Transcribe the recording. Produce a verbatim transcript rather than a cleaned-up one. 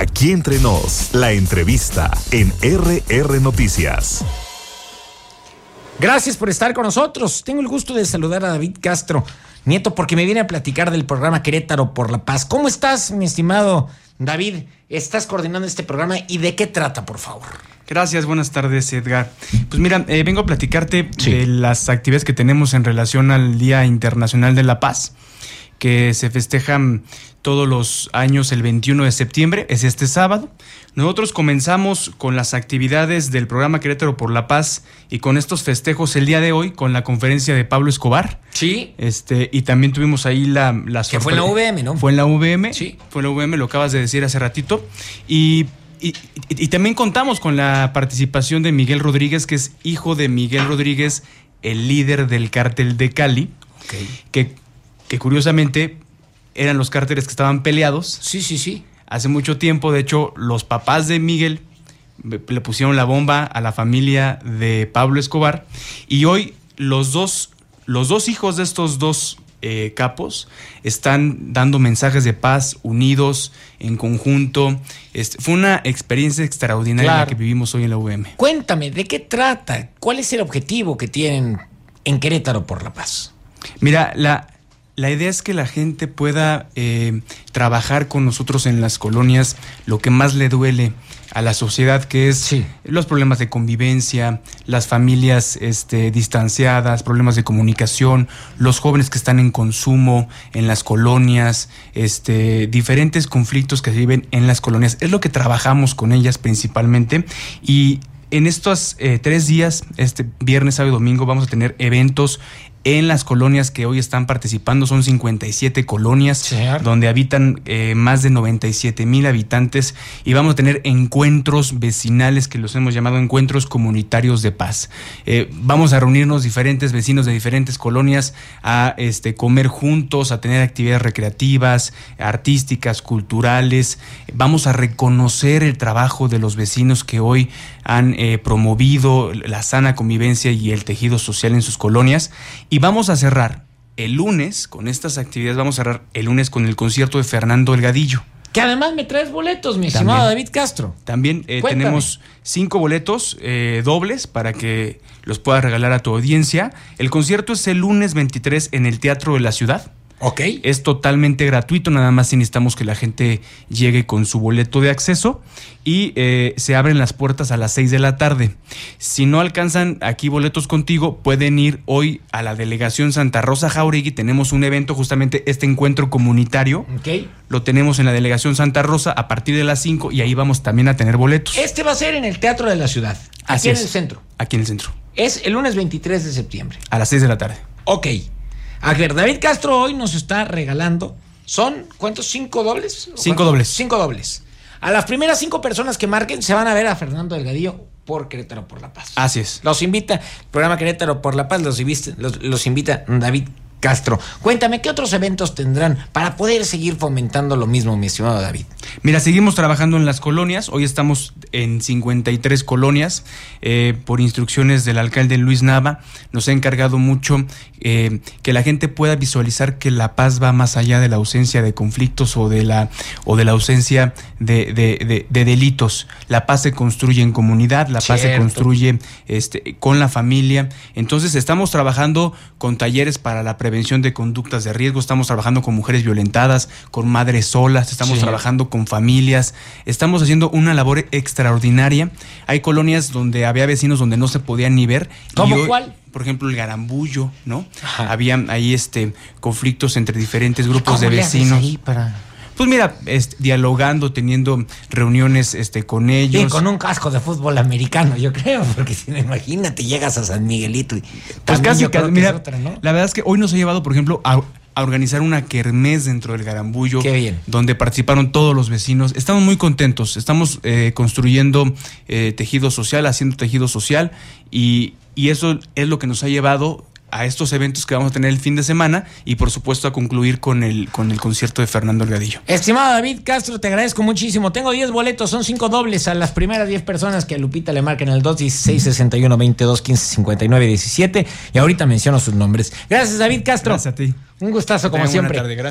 Aquí Entre Nos, la entrevista en R R Noticias. Gracias por estar con nosotros. Tengo el gusto de saludar a David Castro Nieto porque me viene a platicar del programa Querétaro por la Paz. ¿Cómo estás, mi estimado David? ¿Estás coordinando este programa y de qué trata, por favor? Gracias, buenas tardes, Edgar. Pues mira, eh, vengo a platicarte sí. de las actividades que tenemos en relación al Día Internacional de la Paz, que se festejan todos los años el veintiuno de septiembre, es este sábado. Nosotros comenzamos con las actividades del programa Querétaro por la Paz y con estos festejos el día de hoy con la conferencia de Pablo Escobar. Sí. Este, y también tuvimos ahí la... la que fue en la U V M, ¿no? Fue en la U V M. Sí. Fue en la U V M, lo acabas de decir hace ratito. Y... Y, y, y también contamos con la participación de Miguel Rodríguez, que es hijo de Miguel Rodríguez, el líder del cártel de Cali, okay. que, que curiosamente eran los cárteles que estaban peleados. Sí, sí, sí. Hace mucho tiempo, de hecho, los papás de Miguel le pusieron la bomba a la familia de Pablo Escobar y hoy los dos, los dos hijos de estos dos Eh, capos están dando mensajes de paz, unidos, en conjunto. Este, fue una experiencia extraordinaria claro. la que vivimos hoy en la U V M. Cuéntame, ¿de qué trata? ¿Cuál es el objetivo que tienen en Querétaro por la Paz? Mira, la, la idea es que la gente pueda eh, trabajar con nosotros en las colonias lo que más le duele a la sociedad, que es sí. los problemas de convivencia, las familias este, distanciadas, problemas de comunicación, los jóvenes que están en consumo en las colonias, este, diferentes conflictos que se viven en las colonias. Es lo que trabajamos con ellas principalmente y en estos eh, tres días, este viernes, sábado y domingo, vamos a tener eventos en las colonias que hoy están participando. Son cincuenta y siete colonias sí. donde habitan eh, más de noventa y siete mil habitantes y vamos a tener encuentros vecinales que los hemos llamado encuentros comunitarios de paz. Eh, vamos a reunirnos diferentes vecinos de diferentes colonias a este, comer juntos, a tener actividades recreativas, artísticas, culturales. Vamos a reconocer el trabajo de los vecinos que hoy han eh, promovido la sana convivencia y el tejido social en sus colonias. Y vamos a cerrar el lunes con estas actividades, vamos a cerrar el lunes con el concierto de Fernando Delgadillo. Que además me traes boletos, mi estimado David Castro. También eh, tenemos cinco boletos eh, dobles para que los puedas regalar a tu audiencia. El concierto es el lunes veintitrés en el Teatro de la Ciudad. Ok. Es totalmente gratuito, nada más necesitamos que la gente llegue con su boleto de acceso y eh, se abren las puertas a las seis de la tarde. Si no alcanzan aquí boletos contigo, pueden ir hoy a la delegación Santa Rosa Jauregui. Tenemos un evento, justamente este encuentro comunitario. Ok. Lo tenemos en la delegación Santa Rosa a partir de las cinco y ahí vamos también a tener boletos. Este va a ser en el Teatro de la Ciudad. Aquí Así en es. el centro. Aquí en el centro. Es el lunes veintitrés de septiembre. A las seis de la tarde. Ok. A ver, David Castro hoy nos está regalando, ¿son cuántos? ¿Cinco dobles? Cinco dobles. Cinco dobles. A las primeras cinco personas que marquen se van a ver a Fernando Delgadillo por Querétaro por la Paz. Así es. Los invita, el programa Querétaro por la Paz, los, los, los invita David Castro. Cuéntame, ¿qué otros eventos tendrán para poder seguir fomentando lo mismo, mi estimado David? Mira, seguimos trabajando en las colonias. Hoy estamos en cincuenta y tres colonias. Eh, por instrucciones del alcalde Luis Nava, nos ha encargado mucho eh, que la gente pueda visualizar que la paz va más allá de la ausencia de conflictos o de la, o de la ausencia de, de, de, de delitos. La paz se construye en comunidad, la paz Cierto. se construye este, con la familia. Entonces estamos trabajando con talleres para la prevención de conductas de riesgo, estamos trabajando con mujeres violentadas, con madres solas, estamos sí. trabajando con familias, estamos haciendo una labor extraordinaria. Hay colonias donde había vecinos donde no se podían ni ver. ¿Cómo hoy, cuál? Por ejemplo, el Garambullo, ¿no? Ajá. Había ahí este conflictos entre diferentes grupos ¿Cómo de le haces vecinos. ahí para...? Pues mira, este, dialogando, teniendo reuniones este, con ellos. Y con un casco de fútbol americano, yo creo, porque si no, imagínate, llegas a San Miguelito y pues casi, yo creo que mira, es otra, ¿no? La verdad es que hoy nos ha llevado, por ejemplo, a, a organizar una kermés dentro del Garambullo. Qué bien. Donde participaron todos los vecinos. Estamos muy contentos, estamos eh, construyendo eh, tejido social, haciendo tejido social y, y eso es lo que nos ha llevado a estos eventos que vamos a tener el fin de semana y por supuesto a concluir con el, con el concierto de Fernando Delgadillo. Estimado David Castro, te agradezco muchísimo. Tengo diez boletos, son cinco dobles a las primeras diez personas que a Lupita le marquen el dos dieciséis sesenta y uno veintidós quince cincuenta y nueve diecisiete y ahorita menciono sus nombres. Gracias, David Castro. Gracias a ti. Un gustazo como Tengan buena siempre. tarde, gracias.